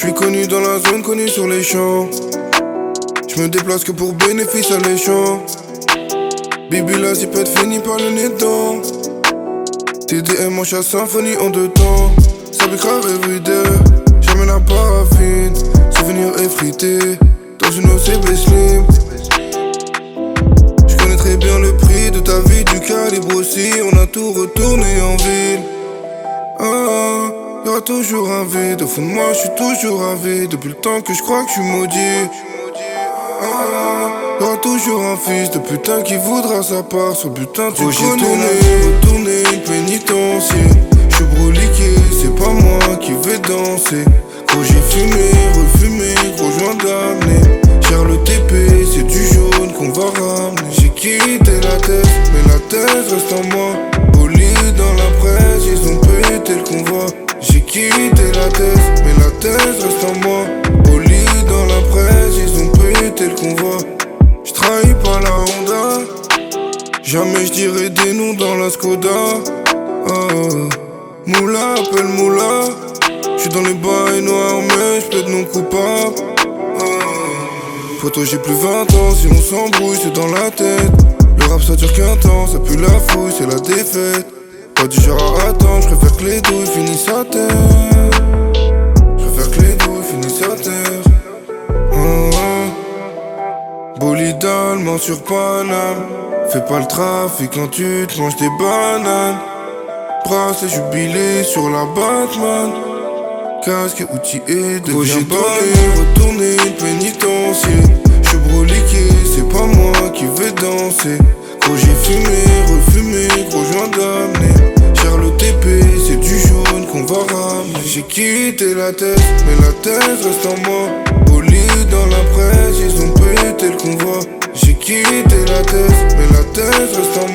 J'suis connu dans la zone, connu sur les champs. J'me déplace que pour bénéfice alléchant. Bibi la zipette finit par le nez dedans. TDM en chasse symphonie en deux temps. Ça fait grave everyday. Jamais la paraffine. Souvenir effrité dans une OCB slim. J'connais très bien le prix de ta vie, du calibre aussi. On a tout retourné en ville. Y'aura toujours un vide. Au fond de moi j'suis toujours ravi. Depuis le temps que j'crois que j'suis maudit. Y'aura toujours un fils de putain qui voudra sa part. Sur butin tu connais. Retourner une pénitencier. J'suis broliqué, c'est pas moi qui vais danser. Gros j'ai fumé, refumé, gros joint d'amener. Cher le TP, c'est du jaune qu'on va ramener. J'ai quitté la thèse, mais la thèse reste en moi. Poli dans la presse, ils ont pété le convoi. J'ai quitté la thèse, mais la thèse reste en moi. Poli dans la presse, ils ont pété le convoi. J'trahis pas la Honda. Jamais j'dirai des noms dans la Skoda. Moula, appelle Moula. J'suis dans les bails noirs mais j'plaide non coupable. Poto j'ai plus 20 ans, si on s'embrouille c'est dans la tête. Le rap ça dure qu'un temps, ça pue la fouille, c'est la défaite. Pas du genre à attendre, j'préfère que les douilles finissent à terre. J'préfère que les douilles finissent à terre. Bolide allemand sur Paname. Fais pas le trafic quand tu te manges des bananes. Bracelet jubilé sur la Batman. Casque et outillé de j'ai retourné une pénitencier. J'suis broliqué, c'est pas moi qui vais danser. Gros j'ai fumé, refumé, gros joint d'amener. Cher le TP, c'est du jaune qu'on va ramener. J'ai quitté la thèse, mais la thèse reste en moi. Poli dans la presse, ils ont pété le convoi. J'ai quitté la thèse, mais la thèse reste en moi.